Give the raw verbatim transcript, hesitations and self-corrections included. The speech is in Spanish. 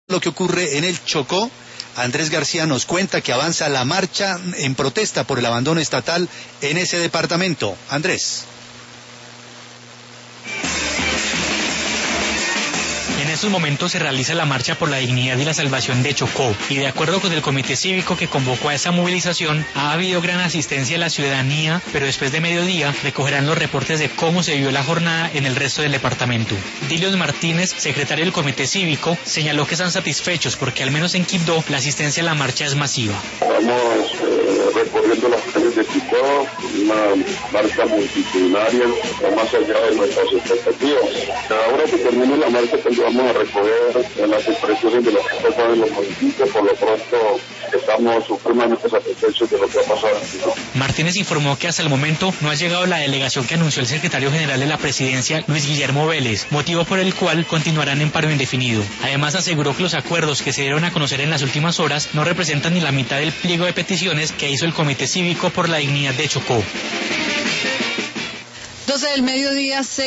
Lo que ocurre en el Chocó. Andrés García nos cuenta que avanza la marcha en protesta por el abandono estatal en ese departamento. Andrés. En estos momentos se realiza la marcha por la dignidad y la salvación de Chocó, y de acuerdo con el comité cívico que convocó a esa movilización, ha habido gran asistencia de la ciudadanía, pero después de mediodía recogerán los reportes de cómo se vivió la jornada en el resto del departamento. Dilios Martínez, secretario del comité cívico, señaló que están satisfechos porque al menos en Quibdó la asistencia a la marcha es masiva. Estamos eh, recorriendo las calles de Quibdó, una marcha multitudinaria, más allá de nuestras expectativas. Ahora que termine la marcha, pues vamos a recoger las expresiones de las que pasan en los municipios. Por lo pronto estamos supremamente satisfechos de lo que ha pasado. Martínez informó que hasta el momento no ha llegado la delegación que anunció el secretario general de la presidencia, Luis Guillermo Vélez, motivo por el cual continuarán en paro indefinido. Además aseguró que los acuerdos que se dieron a conocer en las últimas horas no representan ni la mitad del pliego de peticiones que hizo el comité cívico por la dignidad de Chocó. doce del mediodía.